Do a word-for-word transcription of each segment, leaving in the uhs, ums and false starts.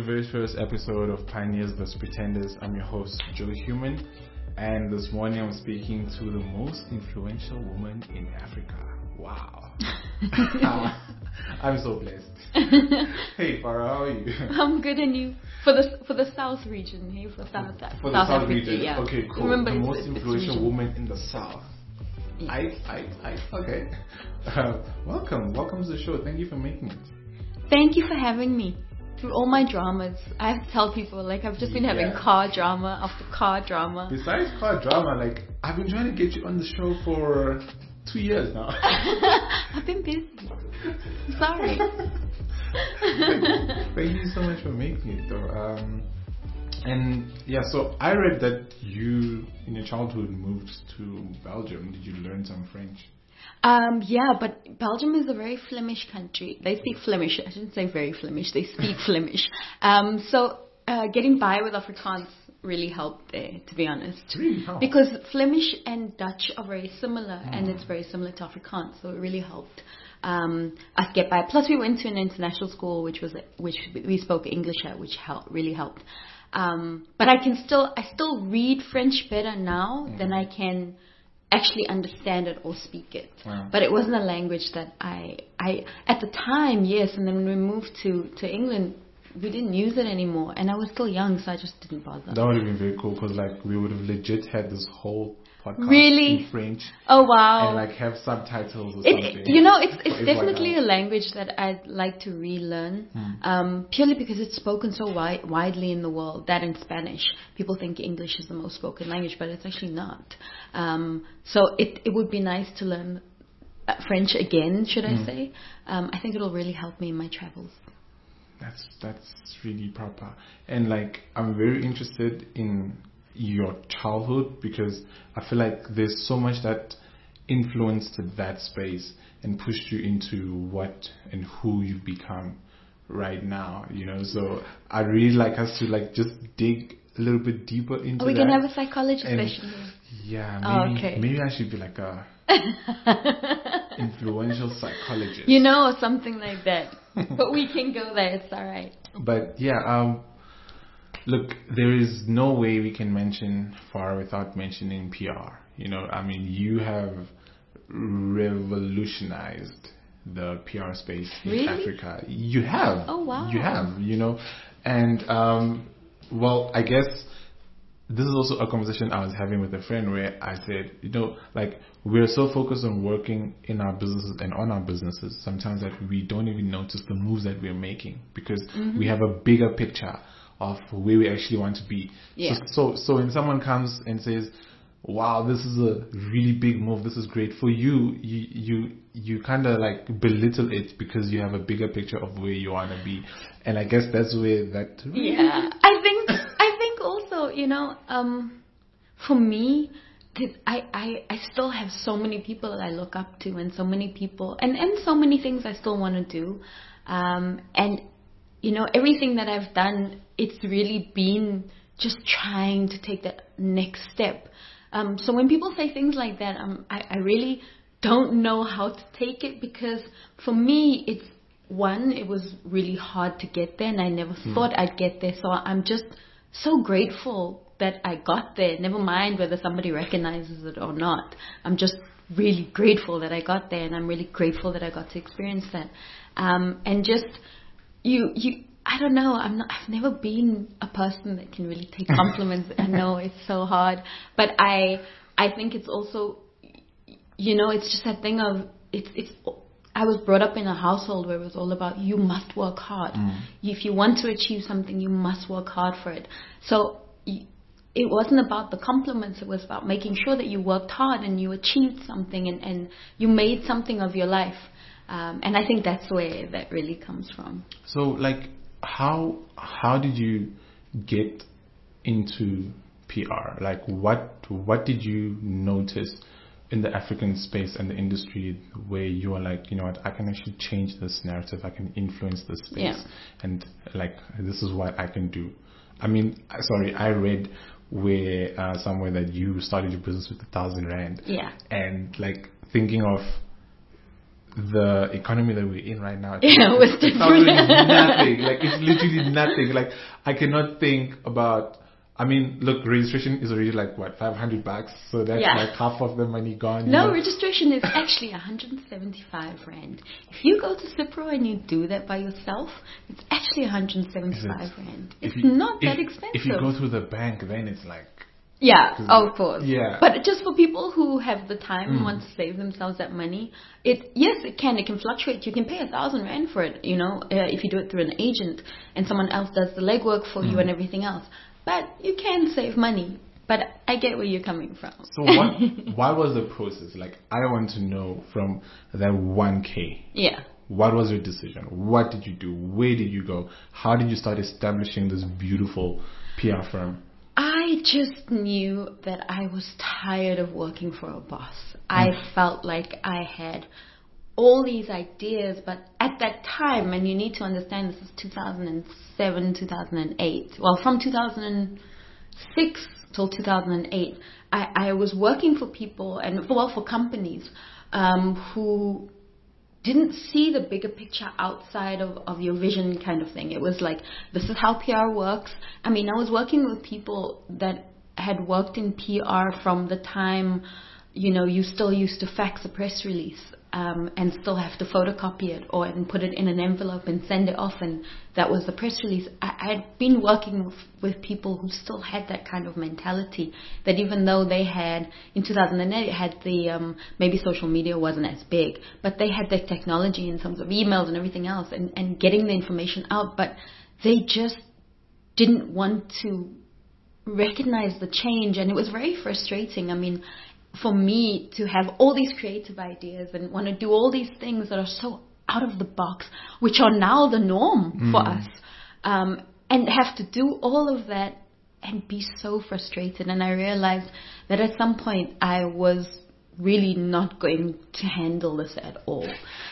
very first episode of Pioneers vs Pretenders. I'm your host, Joe Human, and this morning I'm speaking to the most influential woman in Africa. Wow. I'm so blessed. Hey, Farah, how are you? I'm good, and you? For the for the South region, hey, for South For the South, South Africa, region, yeah. okay, cool. Remember, the it's, most it's, influential it's woman in the South. Yeah. I, I, I, okay. Uh, welcome, welcome to the show. Thank you for making it. Thank you for having me. Through all my dramas, I have to tell people, like, I've just been having Yeah. car drama after car drama. Besides car drama, like, I've been trying to get you on the show for two years now. I've been busy. Sorry. thank, thank you so much for making it, though. Um, and yeah, so I read that you, in your childhood, moved to Belgium. Did you learn some French? Um, yeah, but Belgium is a very Flemish country. They speak Flemish. I shouldn't say very Flemish. They speak Flemish. Um, so uh, getting by with Afrikaans really helped there, to be honest. Really? How? Because Flemish and Dutch are very similar, Mm. and it's very similar to Afrikaans. So it really helped um, us get by. Plus, we went to an international school, which was which we spoke English at, which helped really helped. Um, but I can still I still read French better now Mm. than I can actually understand it or speak it. Wow. But it wasn't a language that I, I, at the time, yes, and then when we moved to, to England, we didn't use it anymore, and I was still young, so I just didn't bother. That would have been very cool, because like we would have legit had this whole podcast Really? in French. Oh, wow. And like have subtitles or It, something. you know, it's it's For definitely everyone a language that I'd like to relearn, Hmm. um, purely because it's spoken so wi- widely in the world. That in Spanish, people think English is the most spoken language, but it's actually not. Um, so it it would be nice to learn uh, French again, should I Hmm. say? Um, I think it'll really help me in my travels. That's that's really proper. And like I'm very interested in your childhood, because I feel like there's so much that influenced that space and pushed you into what and who you've become right now, you know. So I'd really like us to like just dig a little bit deeper into Oh, we that. can have a psychology And session here. Yeah, Oh, maybe okay. maybe I should be like a influential psychologist. You know, or something like that. But we can go there, it's alright. But yeah, um, look, there is no way we can mention Farah without mentioning P R. You know, I mean, you have revolutionized the P R space in Really? Africa. You have. Oh, wow. You have, you know. And, um, well, I guess this is also a conversation I was having with a friend where I said, you know, like, we're so focused on working in our businesses and on our businesses sometimes that we don't even notice the moves that we're making, because Mm-hmm. we have a bigger picture of where we actually want to be. Yeah. So, so, so when someone comes and says, wow, this is a really big move, this is great, for you, you, you, you kind of like belittle it because you have a bigger picture of where you want to be. And I guess that's where that... Yeah, I think I think also, you know, um, for me, that I, I I still have so many people that I look up to, and so many people, and, and so many things I still want to do, um, and you know, everything that I've done, it's really been just trying to take that next step. Um, so when people say things like that, um, I, I really don't know how to take it, because for me, it's one, it was really hard to get there, and I never thought I'd get there. So I'm just so grateful that I got there. Never mind whether somebody recognizes it or not. I'm just really grateful that I got there, and I'm really grateful that I got to experience that. Um, and just you, you. I don't know. I'm not. I've never been a person that can really take compliments. I know it's so hard, but I, I think it's also, you know, it's just that thing of it's it's. I was brought up in a household where it was all about you must work hard. Mm. If you want to achieve something, you must work hard for it. So y- it wasn't about the compliments. It was about making sure that you worked hard and you achieved something, and, and you made something of your life. Um, and I think that's where that really comes from. So, like, how how did you get into P R? Like, what what did you notice in the African space and the industry where you are like, you know what, I can actually change this narrative, I can influence this space, Yeah. and like, this is what I can do. I mean, sorry, I read where uh, somewhere that you started your business with a thousand rand. Yeah. And like thinking of the economy that we're in right now, yeah, it was it's different. nothing. Like, it's literally nothing. Like, I cannot think about. I mean, look, registration is already like what, five hundred bucks. So that's Yeah. like half of the money gone. No, you know? registration is actually one hundred seventy-five rand. If you go to Cipro and you do that by yourself, it's actually one hundred seventy-five rand. It's If you- not that if- expensive. If you go through the bank, then it's like. Yeah, of course. Yeah. But just for people who have the time and Mm. want to save themselves that money, it yes, it can. It can fluctuate. You can pay a thousand rand for it, you know, uh, if you do it through an agent and someone else does the legwork for you Mm. and everything else. But you can save money. But I get where you're coming from. So what? What was the process? Like, I want to know from that one K. Yeah. What was your decision? What did you do? Where did you go? How did you start establishing this beautiful P R firm? I just knew that I was tired of working for a boss. I felt like I had all these ideas, but at that time, and you need to understand this is two thousand seven, two thousand eight, well, from two thousand six till two thousand eight, I, I was working for people, and well, for companies um, who didn't see the bigger picture outside of, of your vision kind of thing. It was like, this is how P R works. I mean, I was working with people that had worked in P R from the time, you know, you still used to fax a press release um, and still have to photocopy it or and put it in an envelope and send it off, and that was the press release. I, I had been working with, with people who still had that kind of mentality, that even though they had, in two thousand eight, had the, um, maybe social media wasn't as big, but they had the technology in terms of emails and everything else and, and getting the information out, but they just didn't want to recognize the change, and it was very frustrating. I mean, for me to have all these creative ideas and want to do all these things that are so out of the box, which are now the norm mm. for us, um, and have to do all of that and be so frustrated. And I realized that at some point I was really not going to handle this at all.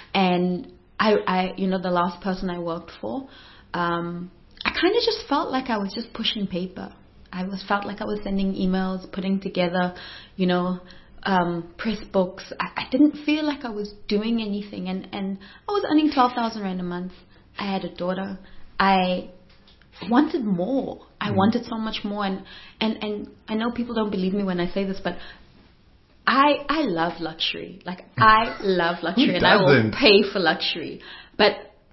And I, I you know, the last person I worked for, um, I kind of just felt like I was just pushing paper. I was felt like I was sending emails, putting together, you know, um, press books. I, I didn't feel like I was doing anything, and, and I was earning twelve thousand rand a month. I had a daughter. I wanted more. I mm. wanted so much more, and, and, and I know people don't believe me when I say this, but I I love luxury. Like, I love luxury, and I will pay for luxury. But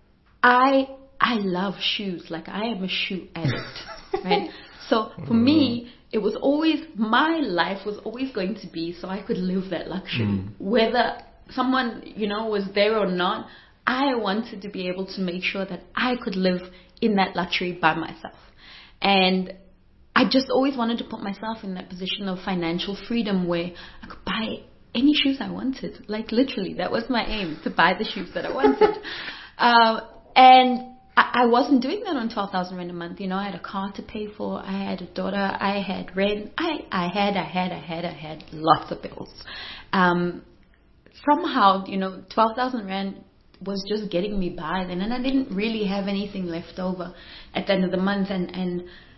I I love shoes. Like, I am a shoe addict, right? So for me, it was always, my life was always going to be so I could live that luxury. Mm. Whether someone, you know, was there or not, I wanted to be able to make sure that I could live in that luxury by myself. And I just always wanted to put myself in that position of financial freedom where I could buy any shoes I wanted. Like, literally, that was my aim, to buy the shoes that I wanted. uh, and I wasn't doing that on twelve thousand rand a month. You know, I had a car to pay for. I had a daughter. I had rent. I, I had, I had, I had, I had lots of bills. Um, somehow, you know, twelve thousand rand was just getting me by then. And I didn't really have anything left over at the end of the month. And, and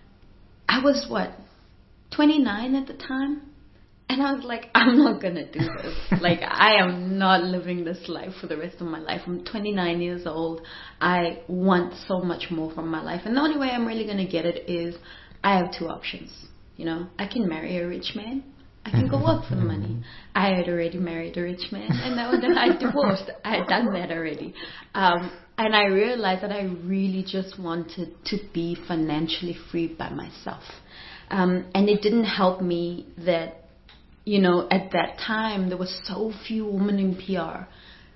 I was, what, twenty-nine at the time? And I was like, I'm not going to do this. Like, I am not living this life for the rest of my life. I'm twenty-nine years old. I want so much more from my life. And the only way I'm really going to get it is I have two options. You know, I can marry a rich man. I can go work for the money. I had already married a rich man, and that was then I divorced. I had done that already. Um, and I realized that I really just wanted to be financially free by myself. Um, and it didn't help me that, you know, at that time, there were so few women in P R.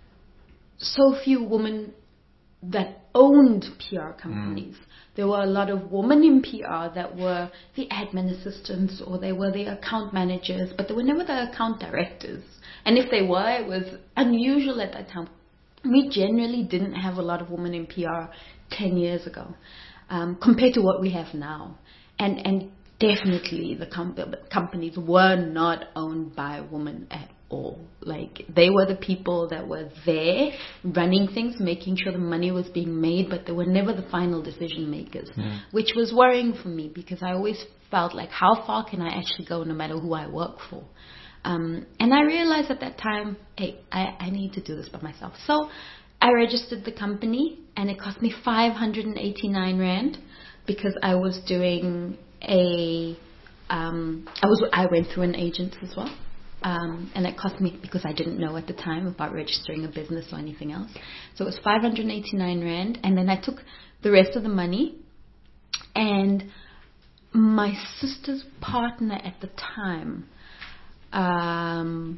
So few women that owned P R companies. Mm. There were a lot of women in P R that were the admin assistants, or they were the account managers, but they were never the account directors. And if they were, it was unusual at that time. We generally didn't have a lot of women in P R ten years ago, um, compared to what we have now. And, and definitely the com- companies were not owned by women at all. Like, they were the people that were there running things, making sure the money was being made, but they were never the final decision makers, yeah. Which was worrying for me, because I always felt like, how far can I actually go no matter who I work for? Um, and I realized at that time, hey, I, I need to do this by myself. So I registered the company, and it cost me five hundred eighty-nine rand because I was doing a, um, I was I went through an agent as well. Um, and it cost me, because I didn't know at the time about registering a business or anything else. So it was five hundred eighty-nine rand, and then I took the rest of the money, and my sister's partner at the time, um,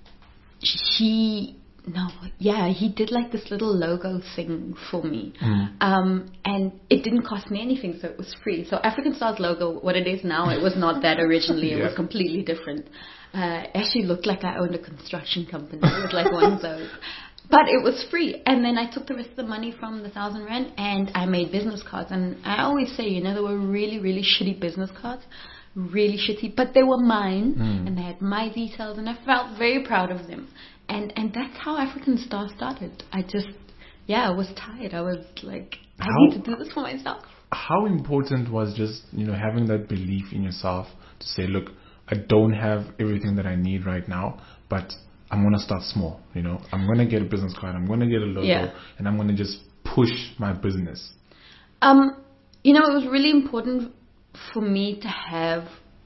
he, no, yeah, he did like this little logo thing for me. Mm. Um, and it didn't cost me anything, so it was free. So African Stars logo, what it is now, it was not that originally. It yeah. was completely different. Uh, actually looked like I owned a construction company. It was like one of those. But it was free. And then I took the rest of the money from the thousand rand and I made business cards. And I always say, you know, they were really, really shitty business cards. Really shitty. But they were mine. Mm. And they had my details. And I felt very proud of them. And and that's how African Star started. I just, yeah, I was tired. I was like, I how, need to do this for myself. How important was just, you know, having that belief in yourself to say, look, I don't have everything that I need right now, but I'm going to start small, you know. I'm going to get a business card. I'm going to get a logo, yeah. and I'm going to just push my business. Um, you know, it was really important for me to have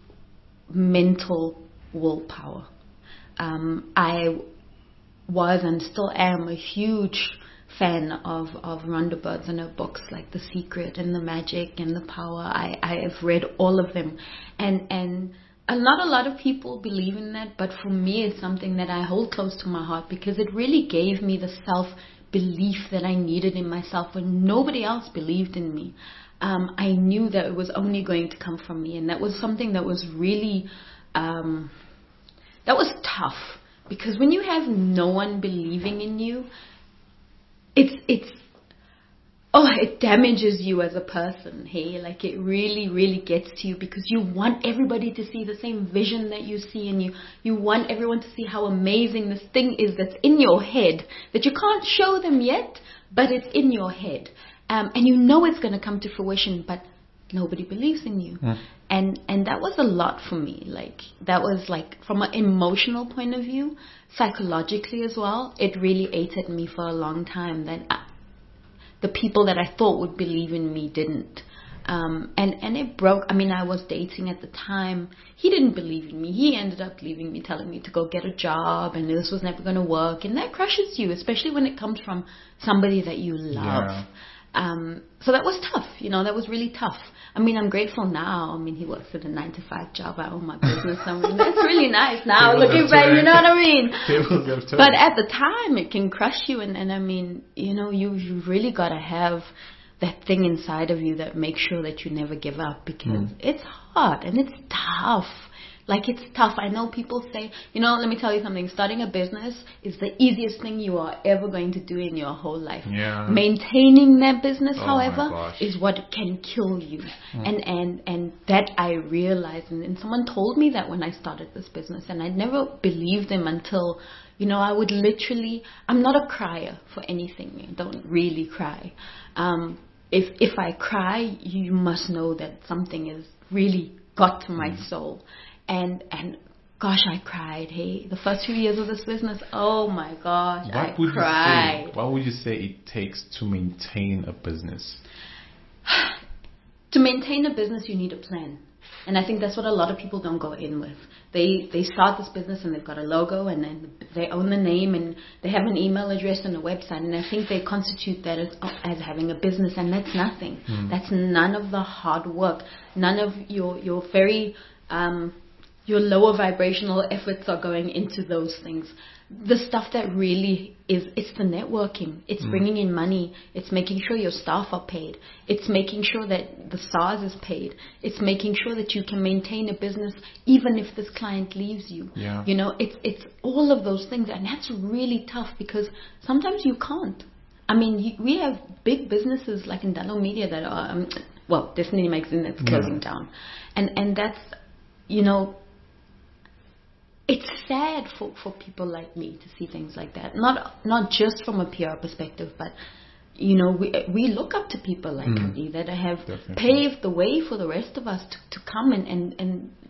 mental willpower. Um, I was and still am a huge fan of, of Rhonda Birds and her books like The Secret and The Magic and The Power. I, I have read all of them. And, and, And not a lot of people believe in that, but for me it's something that I hold close to my heart because it really gave me the self-belief that I needed in myself when nobody else believed in me. Um, I knew that it was only going to come from me, and that was something that was really, um, that was tough because when you have no one believing in you, it's, it's, oh, it damages you as a person, hey? Like, it really, really gets to you because you want everybody to see the same vision that you see, and you, you want everyone to see how amazing this thing is that's in your head, that you can't show them yet, but it's in your head. Um, and you know it's going to come to fruition, but nobody believes in you. Mm. And and that was a lot for me. Like, that was like, from an emotional point of view, psychologically as well, it really ate at me for a long time. That I, the people that I thought would believe in me didn't. Um, and, and it broke. I mean, I was dating at the time. He didn't believe in me. He ended up leaving me, telling me to go get a job, and this was never going to work. And that crushes you, especially when it comes from somebody that you love. Yeah. Um, so that was tough. You know, that was really tough. I mean, I'm grateful now. I mean, he works at a nine to five job. I own my business. I mean, that's really nice now, looking back, you know what I mean? But at the time, it can crush you. And, and I mean, you know, you, you really got to have that thing inside of you that makes sure that you never give up, because mm. it's hard and it's tough. Like, it's tough. I know people say, you know, let me tell you something. Starting a business is the easiest thing you are ever going to do in your whole life. Yeah. Maintaining that business, oh however, is what can kill you. Mm. And, and, and that I realized. And, and someone told me that when I started this business. And I never believed them until, you know, I would literally, I'm not a crier for anything. I don't really cry. Um, if, if I cry, you must know that something has really got to my mm. soul. And, and gosh, I cried. Hey, the first few years of this business, oh my gosh, what I would cried. You say, what would you say it takes to maintain a business? To maintain a business, you need a plan. And I think that's what a lot of people don't go in with. They they start this business and they've got a logo and then they own the name and they have an email address and a website, and I think they constitute that as, as having a business, and that's nothing. Mm. That's none of the hard work. None of your, your very... Um, your lower vibrational efforts are going into those things. The stuff that really is, it's the networking. It's mm. bringing in money. It's making sure your staff are paid. It's making sure that the SARS is paid. It's making sure that you can maintain a business even if this client leaves you. Yeah. You know, it's it's all of those things, and that's really tough because sometimes you can't. I mean, you, we have big businesses like Indalo Media that are, um, well, Destiny Magazine that's closing yeah. down. And, and that's, you know, it's sad for, for people like me to see things like that. Not not just from a P R perspective, but, you know, we we look up to people like mm. me that have Definitely. paved the way for the rest of us to, to come and, and, and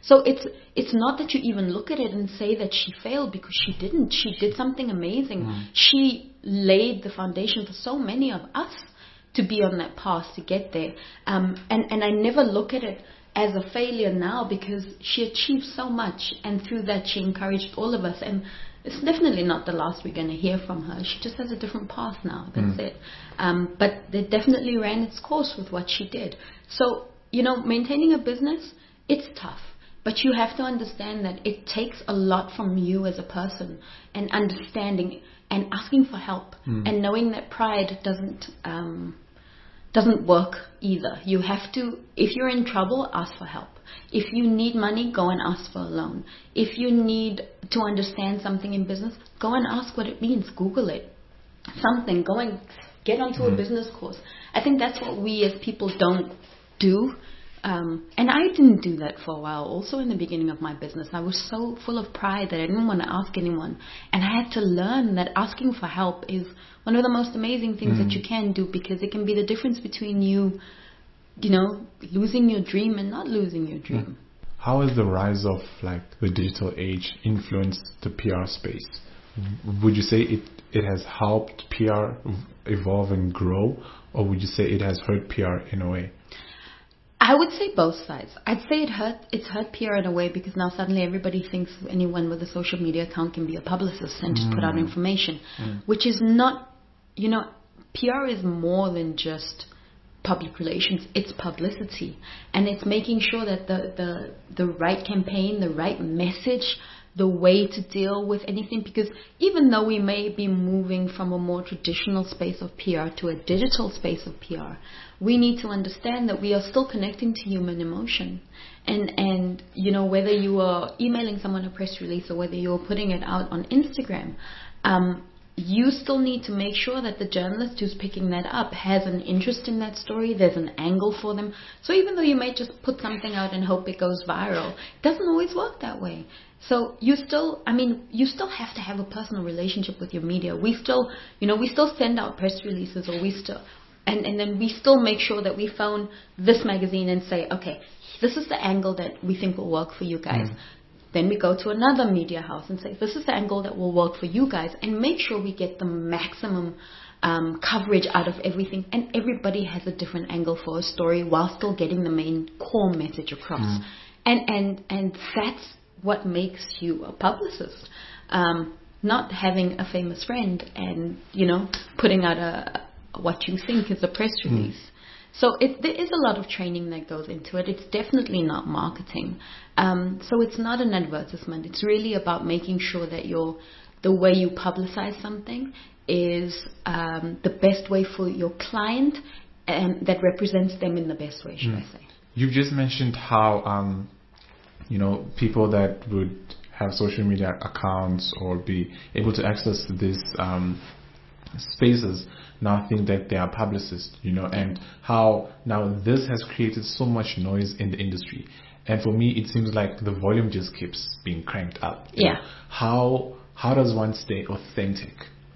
So it's it's not that you even look at it and say that she failed, because she didn't. She did something amazing. Mm. She laid the foundation for so many of us to be on that path to get there. Um, and, and I never look at it as a failure now, because she achieved so much, and through that she encouraged all of us. And it's definitely not the last we're going to hear from her. She just has a different path now. That's mm. it. Um, but it definitely ran its course with what she did. So, you know, maintaining a business, it's tough. But you have to understand that it takes a lot from you as a person, and understanding and asking for help, mm. and knowing that pride doesn't um, doesn't work either. You have to, if you're in trouble, ask for help. If you need money, go and ask for a loan. If you need to understand something in business, go and ask what it means. Google it. Something. Go and get onto mm. a business course. I think that's what we as people don't do. Um, and I didn't do that for a while. Also in the beginning of my business, I was so full of pride that I didn't want to ask anyone. And I had to learn that asking for help is one of the most amazing things mm. that you can do, because it can be the difference between you, you know, losing your dream and not losing your dream. Mm. How has the rise of like the digital age influenced the P R space? Would you say it, it has helped P R evolve and grow, or would you say it has hurt P R in a way? I would say both sides. I'd say it hurt. It's hurt P R in a way, because now suddenly everybody thinks anyone with a social media account can be a publicist and just mm. put out information, mm. which is not, you know, P R is more than just public relations. It's publicity, and it's making sure that the, the, the right campaign, the right message, the way to deal with anything, because even though we may be moving from a more traditional space of P R to a digital space of P R, we need to understand that we are still connecting to human emotion. And, and you know, whether you are emailing someone a press release or whether you're putting it out on Instagram, um, you still need to make sure that the journalist who's picking that up has an interest in that story. There's an angle for them. So even though you may just put something out and hope it goes viral, it doesn't always work that way. So you still, I mean, you still have to have a personal relationship with your media. We still, you know, we still send out press releases, or we still, and, and then we still make sure that we phone this magazine and say, okay, this is the angle that we think will work for you guys. Mm. Then we go to another media house and say, this is the angle that will work for you guys, and make sure we get the maximum um, coverage out of everything. And everybody has a different angle for a story while still getting the main core message across. Mm. And, and, and that's what makes you a publicist. Um, not having a famous friend and, you know, putting out a what you think is a press release. Mm. So it, there is a lot of training that goes into it. It's definitely not marketing. Um, so it's not an advertisement. It's really about making sure that your the way you publicize something is um, the best way for your client, and that represents them in the best way, should mm. I say. You just mentioned how, um, you know, people that would have social media accounts or be able to access these um, spaces now think that they are publicists, you know, and how now this has created so much noise in the industry. And for me, it seems like the volume just keeps being cranked up. Yeah. Know? How how does one stay authentic?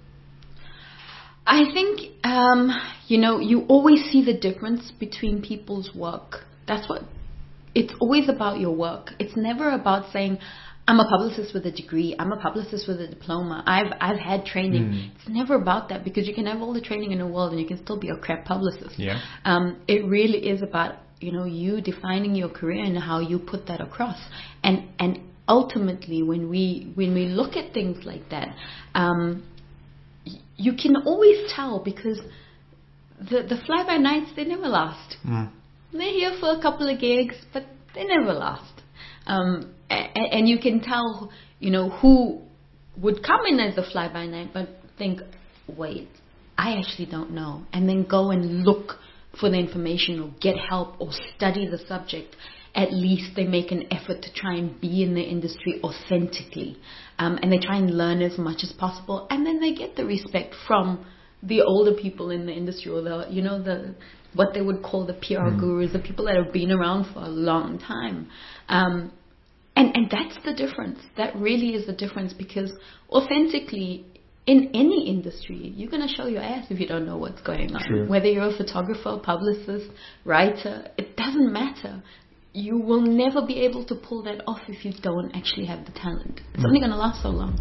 I think, um, you know, you always see the difference between people's work. That's what, it's always about your work. It's never about saying, I'm a publicist with a degree. I'm a publicist with a diploma. I've I've had training. Mm. It's never about that, because you can have all the training in the world and you can still be a crap publicist. Yeah. Um, it really is about, you know, you defining your career and how you put that across. And and ultimately, when we when we look at things like that, um, y- you can always tell, because the the fly by nights, they never last. Mm. They're here for a couple of gigs, but they never last. Um, and, and you can tell, you know, who would come in as a fly-by-night but think, wait, I actually don't know. And then go and look for the information or get help or study the subject. At least they make an effort to try and be in the industry authentically. Um, and they try and learn as much as possible. And then they get the respect from the older people in the industry, or the, you know, the what they would call the P R mm. gurus, the people that have been around for a long time. Um, and, and that's the difference. That really is the difference, because authentically, in any industry, you're going to show your ass if you don't know what's going on. True. Whether you're a photographer, publicist, writer, it doesn't matter. you will never be able to pull that off if you don't actually have the talent. It's only going to last so long.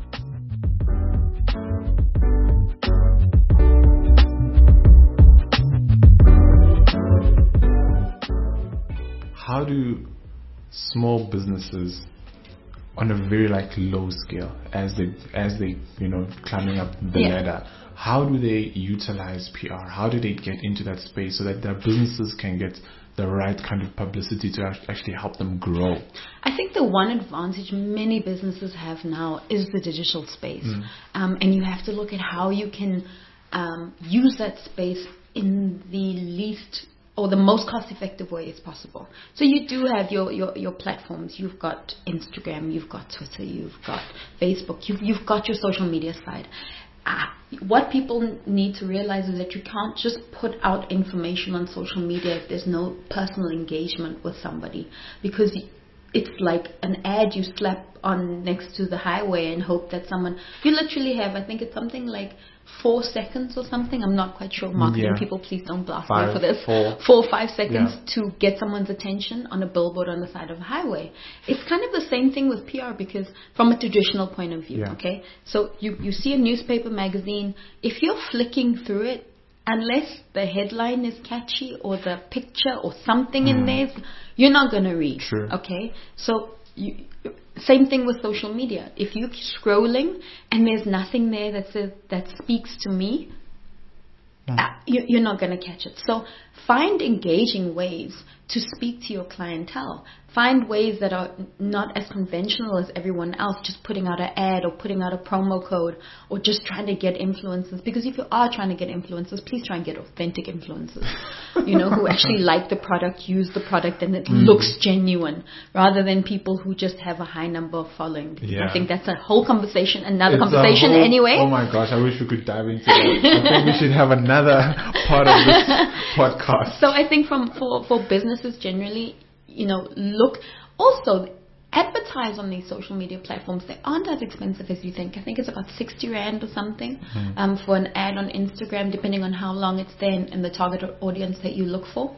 How do small businesses on a very like low scale, as they as they you know climbing up the Yeah. ladder, how do they utilize P R? How do they get into that space so that their businesses can get the right kind of publicity to act- actually help them grow? I think the one advantage many businesses have now is the digital space. Um, and you have to look at how you can um, use that space in the least or the most cost-effective way as possible. So you do have your, your, your platforms. You've got Instagram, you've got Twitter, you've got Facebook, you've, you've got your social media side. Uh, what people need to realize is that you can't just put out information on social media if there's no personal engagement with somebody, because it's like an ad you slap on next to the highway and hope that someone, you literally have, I think it's something like four seconds or something, I'm not quite sure, marketing Yeah. people, please don't blast Five, me for this, four. four or five seconds Yeah. to get someone's attention on a billboard on the side of a highway. It's kind of the same thing with P R, because from a traditional point of view, Yeah. okay, so you, you see a newspaper, magazine, if you're flicking through it, unless the headline is catchy or the picture or something in there, you're not going to read. True. Okay? So, you, same thing with social media. If you're scrolling and there's nothing there that says, that speaks to me, uh, you, you're not going to catch it. So, find engaging ways to speak to your clientele. Find ways that are not as conventional as everyone else, just putting out an ad or putting out a promo code or just trying to get influencers. Because if you are trying to get influencers, please try and get authentic influencers, you know, who actually like the product, use the product, and it mm. looks genuine, rather than people who just have a high number of following. Yeah. I think that's a whole conversation, another It's a conversation whole- anyway. Oh my gosh, I wish we could dive into that. I think we should have another part of this podcast. So I think from for, for businesses generally, you know, look, also advertise on these social media platforms. They aren't as expensive as you think. I think it's about sixty rand or something mm-hmm. um, for an ad on Instagram, depending on how long it's there and the target audience that you look for.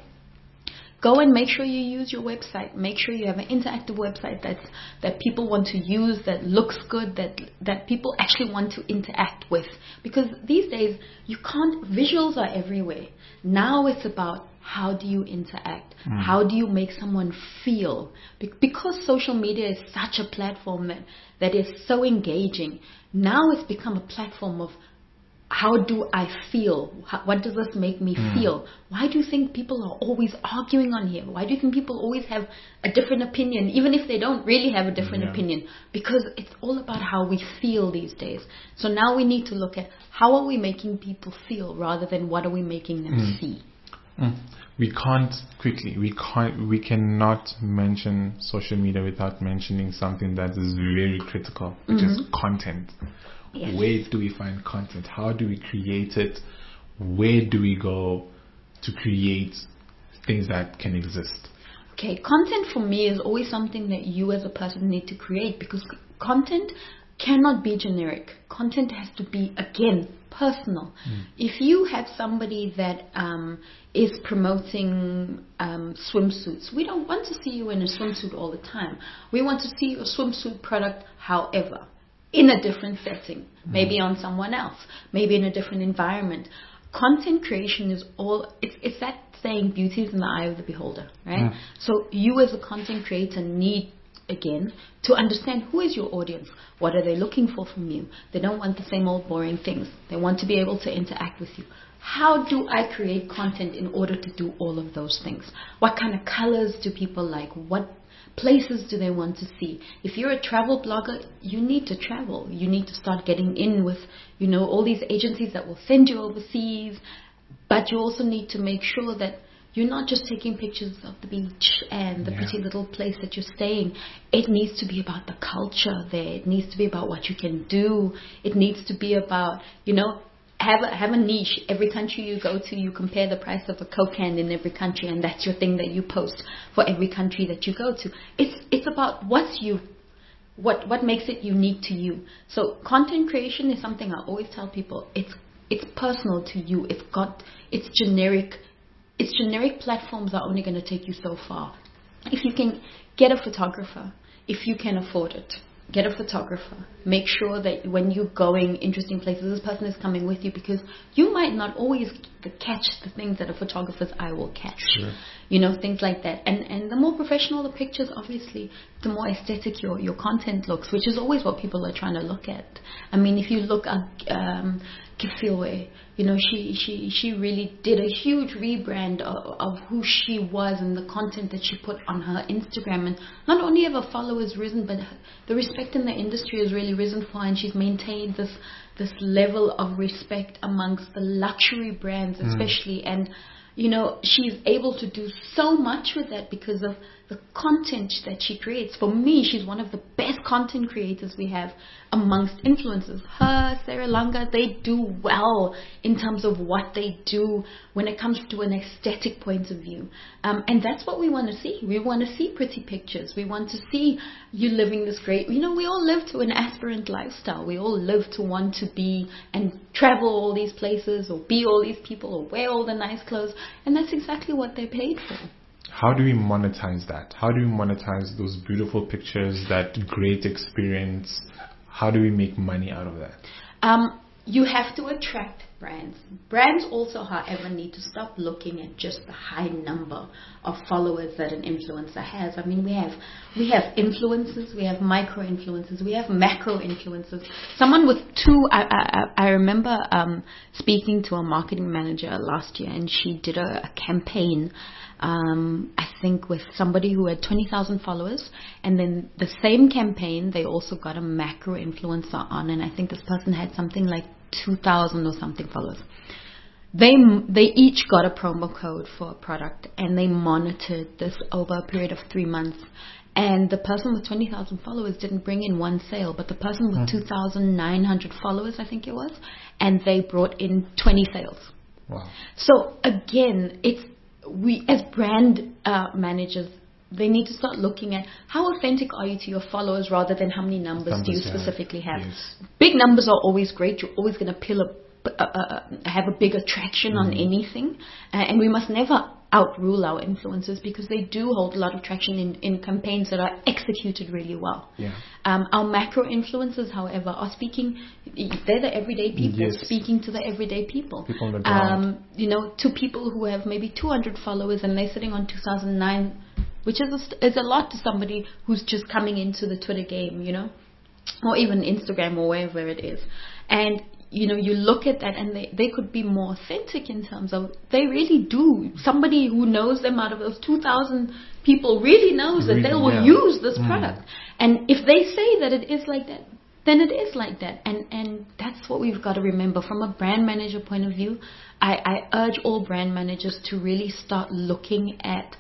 Go and make sure you use your website. Make sure you have an interactive website that that people want to use, that looks good, that that people actually want to interact with. Because these days, you can't, visuals are everywhere. Now it's about how do you interact? Mm. How do you make someone feel? Be- because social media is such a platform that, that is so engaging, now it's become a platform of how do I feel? How, what does this make me mm. feel? Why do you think people are always arguing on here? Why do you think people always have a different opinion, even if they don't really have a different yeah. opinion? Because it's all about how we feel these days. So now we need to look at how are we making people feel rather than what are we making them mm. see. Mm. We can't quickly, we can't, we cannot mention social media without mentioning something that is very critical, which mm-hmm. is content. Yes. Where do we find content? How do we create it? Where do we go to create things that can exist? Okay, content for me is always something that you as a person need to create, because content cannot be generic. Content has to be, again, personal. Mm. If you have somebody that um, is promoting um, swimsuits, we don't want to see you in a swimsuit all the time. We want to see a swimsuit product, however, in a different setting, maybe on someone else, maybe in a different environment. Content creation is all, it's, it's that saying, beauty is in the eye of the beholder, right? Mm. So you as a content creator need, again, to understand who is your audience. What are they looking for from you? They don't want the same old boring things. They want to be able to interact with you. How do I create content in order to do all of those things? What kind of colors do people like? What places do they want to see? If you're a travel blogger, you need to travel. You need to start getting in with, you know, all these agencies that will send you overseas. But you also need to make sure that you're not just taking pictures of the beach and the yeah. pretty little place that you're staying. It needs to be about the culture there. It needs to be about what you can do. It needs to be about, you know, have a, have a niche. Every country you go to, you compare the price of a Coke can in every country, and that's your thing that you post for every country that you go to. It's it's about what's you, what what makes it unique to you. So content creation is something I always tell people. It's it's personal to you. It's got it's generic. It's generic platforms are only going to take you so far. if you can get a photographer, if you can afford it, get a photographer. Make sure that when you're going interesting places, this person is coming with you, because you might not always catch the things that a photographer's eye will catch. Sure. You know, things like that. And and the more professional the pictures, obviously, the more aesthetic your, your content looks, which is always what people are trying to look at. I mean, if you look at um, Kifilwe, you know, she, she, she really did a huge rebrand of, of who she was and the content that she put on her Instagram. And not only have her followers risen, but the respect in the industry has really risen for her, and she's maintained this this level of respect amongst the luxury brands, especially. Mm. And you know, she's able to do so much with that because of the content that she creates. For me, she's one of the best content creators we have amongst influencers. Her, Sarah Langa, they do well in terms of what they do when it comes to an aesthetic point of view. Um, and that's what we want to see. We want to see pretty pictures. We want to see you living this great, you know, we all live to an aspirant lifestyle. We all live to want to be and travel all these places or be all these people or wear all the nice clothes. And that's exactly what they're paid for. How do we monetize that? How do we monetize those beautiful pictures, that great experience? How do we make money out of that? Um, you have to attract brands. Brands also, however, need to stop looking at just the high number of followers that an influencer has. I mean, we have we have influencers, we have micro influencers, we have macro influencers. Someone with two, I I, I remember um, speaking to a marketing manager last year, and she did a, a campaign. Um, I think with somebody who had twenty thousand followers, and then the same campaign they also got a macro influencer on, and I think this person had something like two thousand or something followers. They they each got a promo code for a product, and they monitored this over a period of three months. And the person with twenty thousand followers didn't bring in one sale, but the person with mm-hmm. two thousand nine hundred followers, I think it was, and they brought in twenty sales. Wow. So again, it's we as brand uh, managers, they need to start looking at how authentic are you to your followers rather than how many numbers, numbers do you specifically have. have. Yes. Big numbers are always great. You're always going to peel a, uh, uh, have a big attraction mm. on anything. Uh, and we must never outrule our influencers, because they do hold a lot of traction in, in campaigns that are executed really well. Yeah. Um, our macro influencers, however, are speaking, they're the everyday people, yes. speaking to the everyday people. People on the ground. Um, you know, to people who have maybe two hundred followers and they're sitting on two thousand nine, which is a, is a lot to somebody who's just coming into the Twitter game, you know, or even Instagram or wherever it is. And you know, you look at that and they, they could be more authentic in terms of, they really do. Somebody who knows them out of those two thousand people really knows that really, they will yeah. use this mm. product. And if they say that it is like that, then it is like that. And and that's what we've got to remember. From a brand manager point of view, I, I urge all brand managers to really start looking at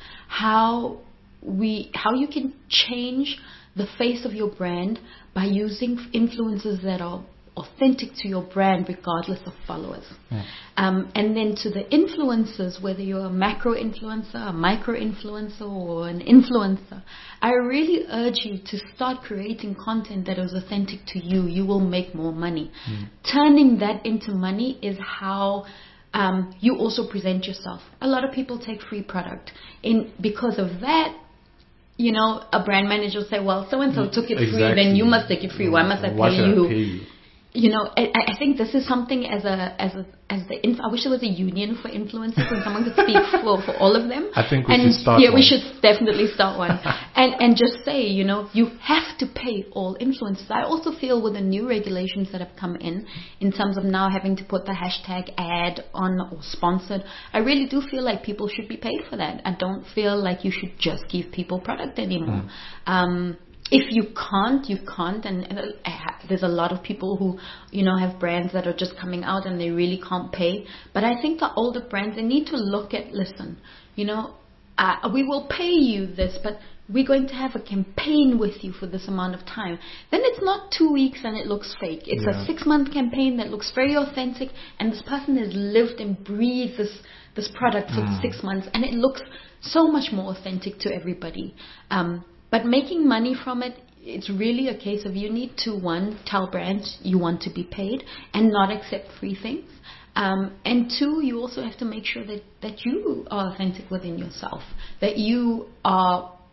how we how you can change the face of your brand by using influencers that are authentic to your brand regardless of followers. Yeah. Um, and then to the influencers, whether you're a macro influencer, a micro influencer, or an influencer, I really urge you to start creating content that is authentic to you. You will make more money. Mm. Turning that into money is how um, you also present yourself. A lot of people take free product. In because of that, you know, a brand manager will say, well, so-and-so took it exactly. free, then you must take it free. Why must I pay Why should you? I pay you? You know, I, I think this is something as a as a as the inf- I wish there was a union for influencers and someone could speak for, for all of them. I think we and should start yeah, one. we should definitely start one. and and just say, you know, you have to pay all influencers. I also feel with the new regulations that have come in, in terms of now having to put the hashtag ad on or sponsored, I really do feel like people should be paid for that. I don't feel like you should just give people product anymore. Mm. Um, If you can't, you can't. And, and uh, there's a lot of people who, you know, have brands that are just coming out and they really can't pay. But I think the older brands, they need to look at, listen, you know, uh, we will pay you this, but we're going to have a campaign with you for this amount of time. Then it's not two weeks and it looks fake. It's yeah. a six-month campaign that looks very authentic, and this person has lived and breathed this, this product for mm. six months, and it looks so much more authentic to everybody. Um, But making money from it, it's really a case of you need to, one, tell brands you want to be paid and not accept free things. Um, and two, you also have to make sure that, that you are authentic within yourself, that you are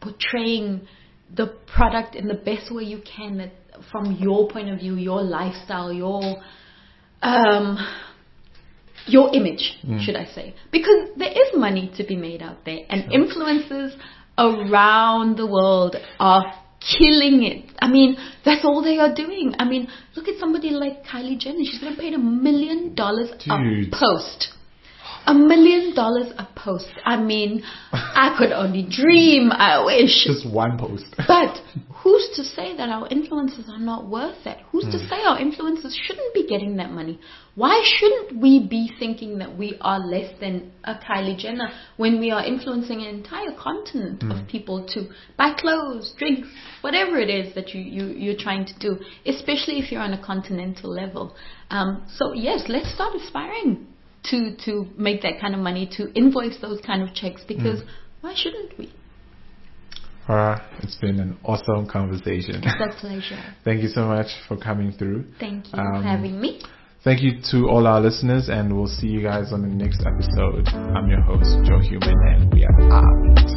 portraying the product in the best way you can, that from your point of view, your lifestyle, your um, your image, mm. should I say. Because there is money to be made out there. And sure. influencers around the world are killing it. I mean, that's all they are doing. I mean, look at somebody like Kylie Jenner. She's getting paid a million dollars a post. A million dollars a post. I mean, I could only dream. I wish. Just one post. But who's to say that our influencers are not worth that? Who's mm. to say our influencers shouldn't be getting that money? Why shouldn't we be thinking that we are less than a Kylie Jenner when we are influencing an entire continent mm. of people to buy clothes, drinks, whatever it is that you, you, you're trying to do, especially if you're on a continental level. Um, so yes, let's start aspiring to to make that kind of money, to invoice those kind of checks, because mm. why shouldn't we? Farah, it's been an awesome conversation. It's a pleasure. Thank you so much for coming through. Thank you um, for having me. Thank you to all our listeners, and we'll see you guys on the next episode. I'm your host, Joe Human, and we are out.